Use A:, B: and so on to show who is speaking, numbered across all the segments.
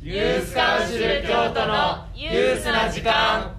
A: ユースカウンシル京都のユースな時間。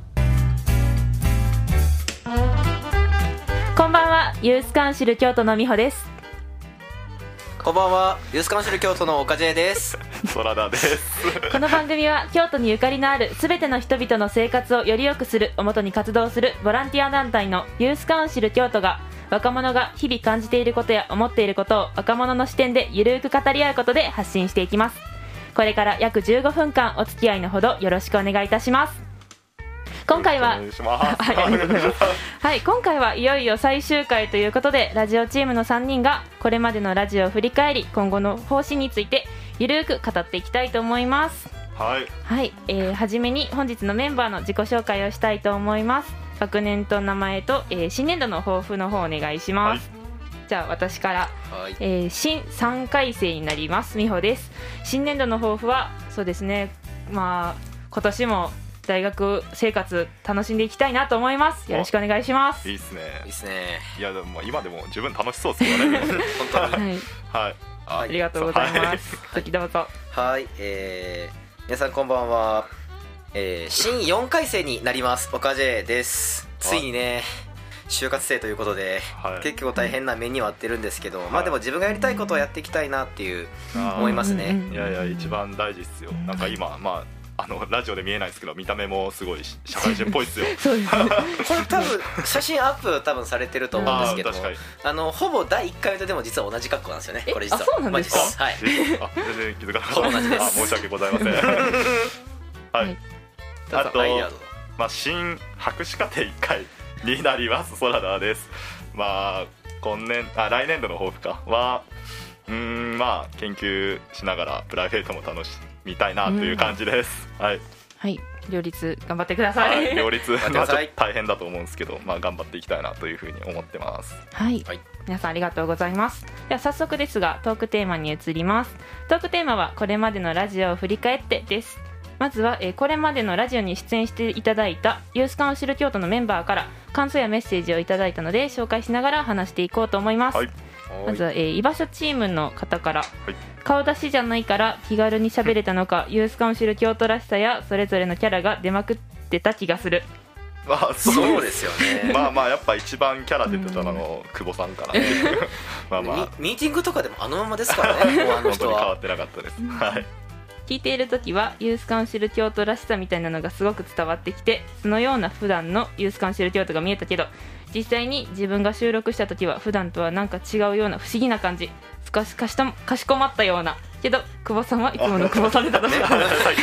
B: こんばんは、ユースカウンシル京都の美穂です。
C: こんばんは、ユースカウンシル京都の岡 J です。
D: 空田です。
B: この番組は京都にゆかりのあるすべての人々の生活をより良くするをもとに活動するボランティア団体のユースカウンシル京都が、若者が日々感じていることや思っていることを若者の視点でゆるく語り合うことで発信していきます。これから約15分間お付き合いのほどよろしくお願いいたします。今回ははい、今回はいよいよ最終回ということで、ラジオチームの3人がこれまでのラジオを振り返り、今後の方針についてゆるく語っていきたいと思います。
D: はい、
B: はい、はじめに本日のメンバーの自己紹介をしたいと思います。学年と名前と、新年度の抱負の方お願いします。はい、じゃあ私から、新3回生になります美穂です。新年度の抱負はそうですね、今年も大学生活楽しんでいきたいなと思います。よろしくお願いします。
D: いいっすね。
C: いいっすね。
D: いやでも今でも十分楽しそうですよね。
C: 本当に。
D: はい。
B: ありがとうございます。時どうぞ。
C: はい、皆さんこんばんは。新4回生になります岡 J です。ついにね、就活生ということで、結構大変な目には合ってるんですけど、まあでも自分がやりたいことをやっていきたいなっていう思いますね。
D: いやいや一番大事っすよ。なんか今ラジオで見えないですけど見た目もすごい社会人っぽいっすよ。
B: そうですね。
C: これ多分写真アップ多分されてると思うんですけども、ほぼ第1回とでも実は同じ格好なんですよね。これ実は。
B: そうなんですか。
C: はい。
D: 全然気づかなかった。
C: ほぼ同じです。
D: 申し訳ございません。はい。あと新博士課程1回になります空田です。来年度の抱負は研究しながらプライベートも楽しみたいなという感じです。はい、
B: はい、両立頑張ってください。
D: 両立ちょっと大変だと思うんですけど、頑張っていきたいなというふうに思ってます。
B: はい、皆さんありがとうございます。では早速ですがトークテーマに移ります。トークテーマはこれまでのラジオを振り返ってです。まずは、これまでのラジオに出演していただいたユースカウンシル京都のメンバーから感想やメッセージをいただいたので紹介しながら話していこうと思います。まずは、居場所チームの方から、顔出しじゃないから気軽に喋れたのか、ユースカウンシル京都らしさやそれぞれのキャラが出まくってた気がする。
C: そうですよね。
D: やっぱ一番キャラ出てたの久保さんかな。
C: ミーティングとかでもあのままですからね。もう
D: 本当に変わってなかったです。はい。
B: 聞いているときはユースカウンシル京都らしさみたいなのがすごく伝わってきて、そのような普段のユースカウンシル京都が見えたけど、実際に自分が収録したときは普段とはなんか違うような不思議な感じ、かしこまったようなけど、久保さんはいつもの久保さんで楽しかった。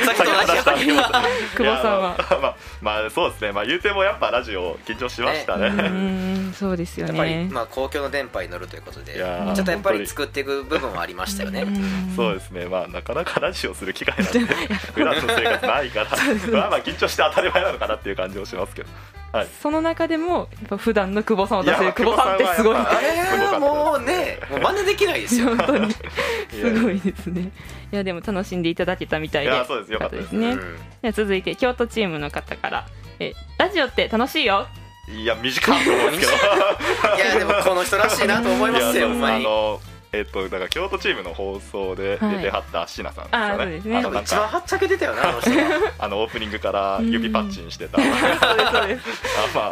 B: 久保さんは
D: そうですね。言うてもやっぱラジオ緊張しましたね。
B: そうですよね。
C: やっぱり公共の電波に乗るということで、ちょっとやっぱり作っていく部分はありましたよね。
D: そうですね。なかなかラジオする機会なんて普段の生活ないから緊張して当たり前なのかなっていう感じもしますけど。はい、
B: その中でもやっぱ普段の久保さんを出せる久保さんってすごい。
C: あれはもうね、真似できないですよ。
B: 本当にすごいですね。いやでも楽しんでいただけたみたいで、
D: そうです、よかったですね。
B: では続いて京都チームの方から、ラジオって楽しいよ。
D: いや短いと思うんですけど。
C: いやでもこの人らしいなと思いますよ。
D: だから京都チームの放送で出てはった椎名さんですよね。
C: 一番はっちゃけてたよね、あの人は。
D: オープニングから指パッチンしてた。
B: そうです。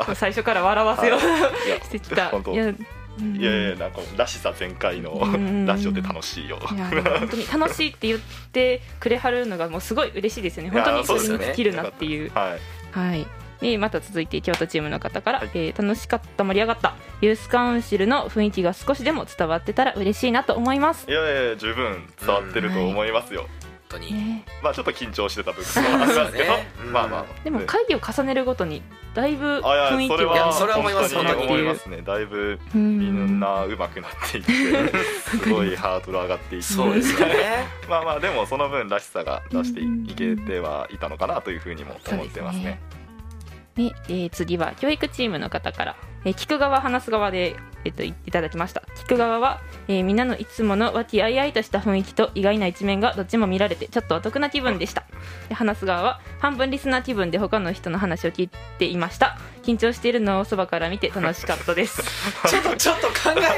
B: 最初から笑わせようしてきた。
D: いやなんからしさ全開のラジオで楽しいよ。
B: 本当に楽しいって言ってくれはるのがもうすごい嬉しいですよね。本当にそれに尽きるなっていう。はい。また続いて京都チームの方から、楽しかった盛り上がったユースカウンシルの雰囲気が少しでも伝わってたら嬉しいなと思います。
D: いや十分伝わってると思いますよ。
C: 本当に。
D: ちょっと緊張してた部分もありますけど、
B: でも会議を重ねるごとにだいぶ雰囲気が
C: それは思います。
D: 本当に思いますね。だいぶみんな上手くなっていってすごいハードル上がっていって、
C: そうですね。
D: でもその分らしさが出していけてはいたのかなというふうにも思ってますね。
B: 次は教育チームの方から、 聞く側話す側で、いただきました。聞く側は、みんなのいつもの和気あいあいとした雰囲気と意外な一面がどっちも見られてちょっとお得な気分でした。で話す側は半分リスナー気分で他の人の話を聞いていました。緊張しているのをそばから見て楽しかったです
C: ちょっと考えが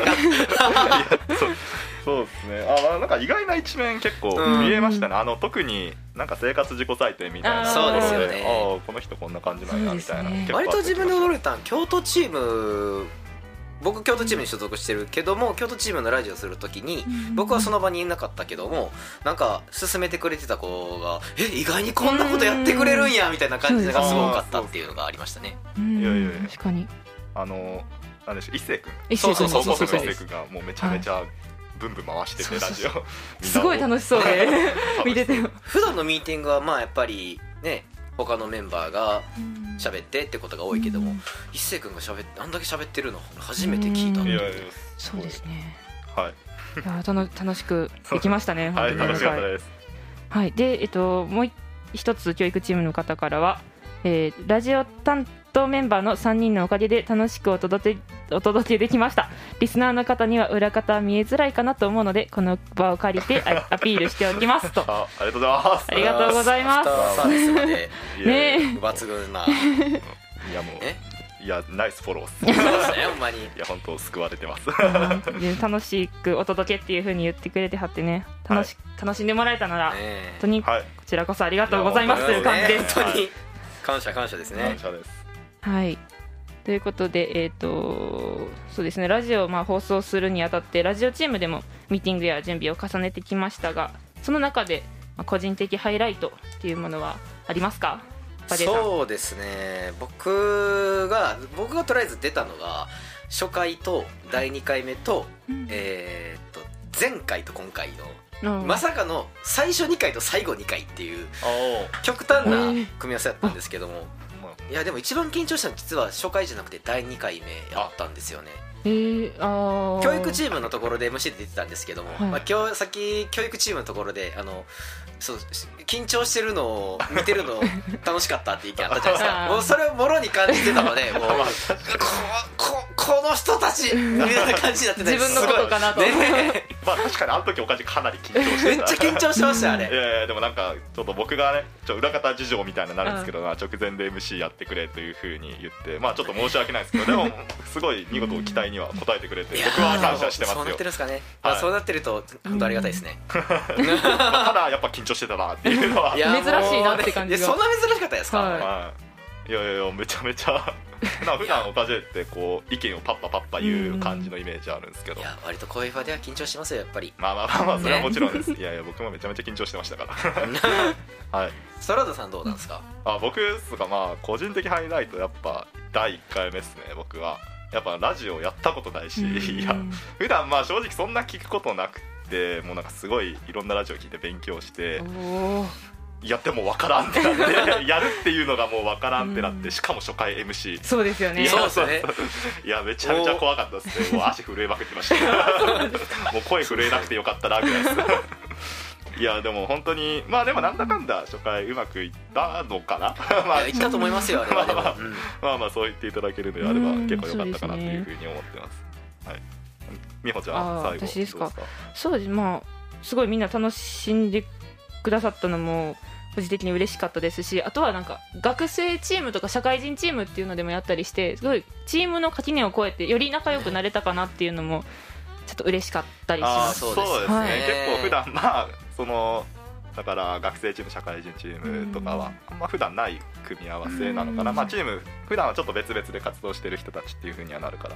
D: そうですね。なんか意外な一面結構見えましたね。特になんか生活自己採点みたいな。
C: そうですよね。
D: この人こんな感じなんやみたいな、
B: ね、
C: 割と自分で驚いたん京都チーム、僕京都チームに所属してるけども、京都チームのラジオするときに僕はその場にいなかったけども、なんか勧めてくれてた子が意外にこんなことやってくれるんやみたいな感じがすごかったっていうのがありましたね。
D: いやいや
B: 確かに
D: なんでしょう、一星君、
C: そう
D: 一星君がもうめちゃめちゃブンブン回してて、ラジオ
B: すごい楽しそうで見てて
C: 普段のミーティングはまあやっぱりね他のメンバーが喋ってってことが多いけども、一星君があんだけ喋ってるの初めて聞いた。
D: いや
B: そうですね。
D: はい。
B: いや楽しくできましたね。
D: はい、楽しかったです。
B: はい。でもう一つ教育チームの方からは、ラジオ担当メンバーの3人のおかげで楽しくお届けできました。リスナーの方には裏方見えづらいかなと思うのでこの場を借りてアピールしておきますと。
D: ありがとうございます。
B: ありがとうございます。
C: アフターサービスまで
B: ね
C: 抜群な。
D: いやもういやナイスフォローっす。
C: そうですね、ほんまに。い
D: や本当救われてます。
B: 楽しくお届けっていう風に言ってくれてはってね、楽しんでもらえたなら、本当にこちらこそありがとうございますという感じです。
C: 本当に感謝ですね。
D: 感謝です。
B: はい。ということで、そうですね、ラジオを放送するにあたってラジオチームでもミーティングや準備を重ねてきましたが、その中で個人的ハイライトっていうものはありますか？
C: そうですね、僕がとりあえず出たのが初回と第2回目と、前回と今回のまさかの最初2回と最後2回っていう極端な組み合わせだったんですけども、いやでも一番緊張したのは実は初回じゃなくて第2回目やったんですよね。教育チームのところで MC で出てたんですけども、今日さっき教育チームのところでそう緊張してるのを見てるの楽しかったって意見あったじゃないですか。もうそれをもろに感じてたので、もうこの人たちみたいな感じになってた。
B: 自分のことかなと、
C: ね、
D: 確かにあの時おかじかなり緊張してた。
C: めっちゃ緊張しましたあれ。
D: いやでもなんかちょっと僕がね裏方事情みたいになるんですけど、直前で MC やってくれという風に言って、ちょっと申し訳ないですけど、でもすごい見事期待には応えてくれて僕は感謝してますよ。
C: そうなってるんですかね。そうなってると本当ありがたいですね。
D: ただやっぱ緊張してたなっていうのは
B: 珍しいなって感じが。
C: そんな珍しかったですか？
D: いやめちゃめちゃ普段おかじってこう意見をパッパ言う感じのイメージあるんですけど、
C: いや割とこういう場では緊張しますよやっぱり。
D: まあそれはもちろんです。いや僕もめちゃめちゃ緊張してましたからはい。
C: ストラドさんどうなんですか？
D: 僕ですが個人的ハイライトやっぱ第1回目ですね。僕はやっぱラジオやったことないし、いや普段正直そんな聞くことなくて、もうなんかすごいいろんなラジオ聞いて勉強してやっても分からんってなってやるっていうのがもう分からんってなって、しかも初回 MC。
B: そうですよね。
D: いやめちゃめちゃ怖かったですね。もう足震えまくってましたもう声震えなくてよかったなぐらいですいやでも本当にでもなんだかんだ初回うまくいったのかな
C: いったと思いますよあれは。で
D: もそう言っていただけるのであれば結構良かったかなというふうに思ってます。はい。美穂ちゃん最後
B: 私ですか？そうです。すごいみんな楽しんでくださったのも個人的に嬉しかったですし、あとはなんか学生チームとか社会人チームっていうのでもやったりして、すごいチームの垣根を越えてより仲良くなれたかなっていうのもちょっと嬉しかったりします。
D: そうですね、結構普段だから学生チーム社会人チームとかはあんま普段ない組み合わせなのかな。チーム普段はちょっと別々で活動してる人たちっていう風にはなるから、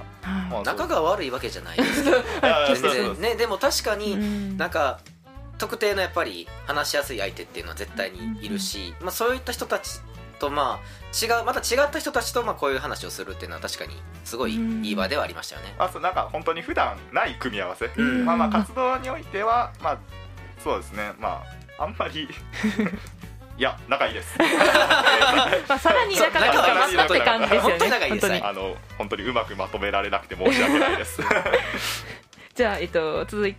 C: 仲が悪いわけじゃないですけど全然ね。でも確かになんか特定のやっぱり話しやすい相手っていうのは絶対にいるし、そういった人たちとまた違った人たちとこういう話をするっていうのは確かにすごいいい場ではありましたよね。
D: なんか本当に普段ない組み合わせ、活動においてはそうですね、あんまりいや仲いいです
B: さらに仲が深まったって感じですよね。
C: 本当に仲いいです。
D: 本当にうまくまとめられなくて申し訳ないです
B: じゃあ、続いて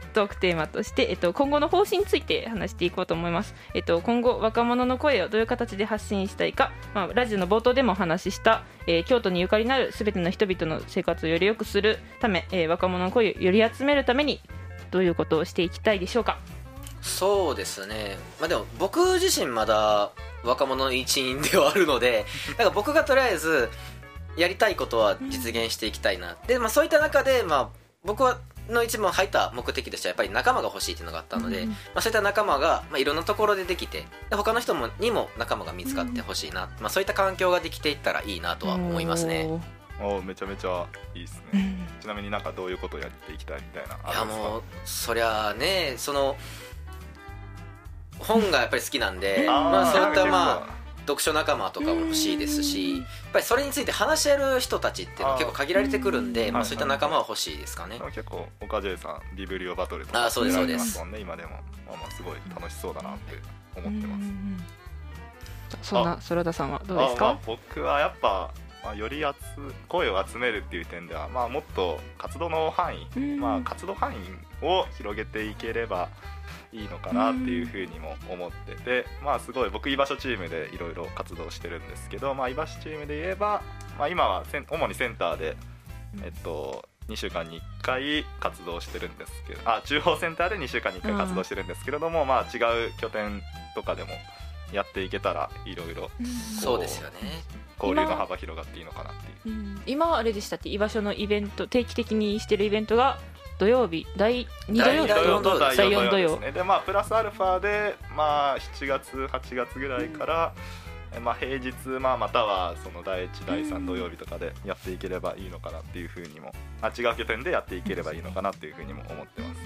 B: トークテーマとして、今後の方針について話していこうと思います。今後若者の声をどういう形で発信したいか、ラジオの冒頭でもお話しした、京都にゆかりのあるすべての人々の生活をより良くするため、若者の声をより集めるためにどういうことをしていきたいでしょうか。
C: そうですね、でも僕自身まだ若者の一員ではあるのでなんか僕がとりあえずやりたいことは実現していきたいな、で、そういった中で、僕の一番入った目的としてはやっぱり仲間が欲しいっていうのがあったので、そういった仲間が、いろんなところでできて、で他の人にも仲間が見つかってほしいな、そういった環境ができていったらいいなとは思いますね。
D: めちゃめちゃいいですね。ちなみになんかどういうことをやっていきたいみたいなあるんですか？
C: もうそりゃね、本がやっぱり好きなんで、そういった読書仲間とかも欲しいですし、やっぱりそれについて話し合える人たちっていうのは結構限られてくるんで、そういった仲間は欲しいですかね。
D: 結構岡 J さんビブリオバトルとか
C: そうですそうです、
D: 今でも、すごい楽しそうだなって思ってます。
B: そんな空田さんはどうですか？
D: 僕はやっぱ、より声を集めるっていう点では、もっと活動の範囲、活動範囲を広げていければいいのかなっていうふうにも思ってて、すごい僕居場所チームでいろいろ活動してるんですけど、居場所チームで言えば、今は主にセンターで、2週間に1回活動してるんですけど、中央センターで2週間に1回活動してるんですけれども、違う拠点とかでもやっていけたらいろいろ
C: そうですよね、
D: 交流の幅広がっていいのかなっていう。
B: 今あれでしたっけ、居場所のイベント定期的にしてるイベントが土曜日第2土曜
D: と第4土曜ですね。でプラスアルファで、7月8月ぐらいから、平日、またはその第1第3土曜日とかでやっていければいいのかなっていうふうにも、違う拠点でやっていければいいのかなっていうふうにも思ってます、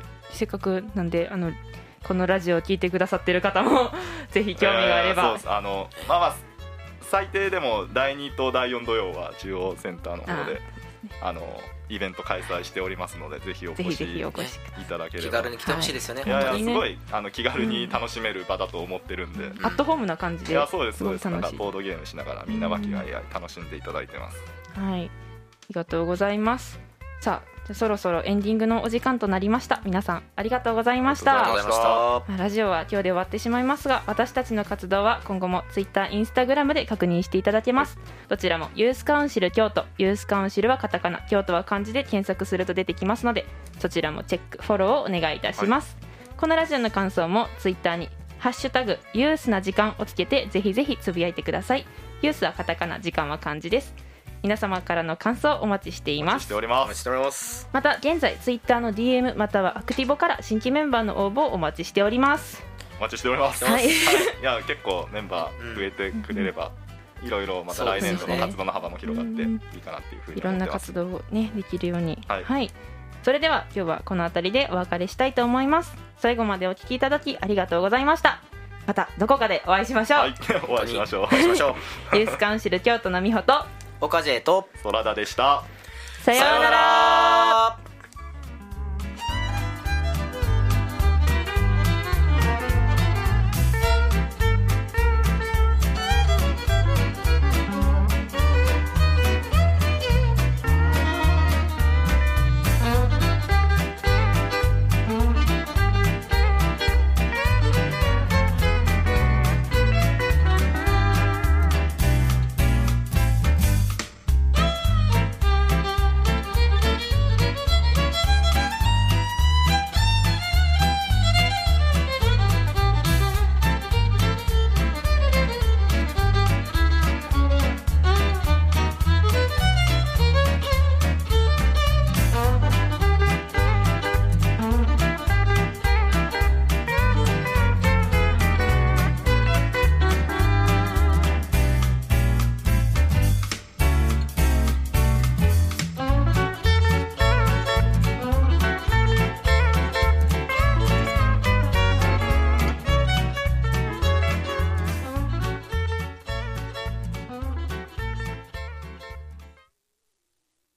B: せっかくなんでこのラジオを聞いてくださってる方もぜひ興味があれば、
D: 最低でも第2と第4土曜は中央センターの方でイベント開催しておりますので、ぜひお越しいただければ。
C: 気軽に来てほしいですよね。
D: すごい気軽に楽しめる場だと思ってるんで、
B: アットホームな感じで。
D: そうですそうです。なんかボードゲームしながらみんな和気あいあい楽しんでいただいてます。
B: はい、ありがとうございます。さあそろそろエンディングのお時間となりました。皆さんありがとうございました。ラジオは今日で終わってしまいますが、私たちの活動は今後も Twitter、Instagram で確認していただけます。どちらもユースカウンシル京都、ユースカウンシルはカタカナ、京都は漢字で検索すると出てきますので、そちらもチェックフォローをお願いいたします、このラジオの感想も Twitter にハッシュタグユースな時間をつけてぜひぜひつぶやいてください。ユースはカタカナ、時間は漢字です。皆様からの感想をお待ちしています。また現在ツイッターの DM またはアクティボから新規メンバーの応募をお待ちしております。
D: お待ちしております。
B: はい、
D: いや結構メンバー増えてくれれば、いろいろまた来年度の活動の幅も広がっていいかなっていうふうに思ってます。
B: いろんな活動をねできるように、それでは今日はこの辺りでお別れしたいと思います。最後までお聞きいただきありがとうございました。またどこかでお会いしましょう。
D: お会いしましょう。
B: ユースカウンシル京都の美穂と
C: 岡 J と
D: 空田でした。
B: さようなら。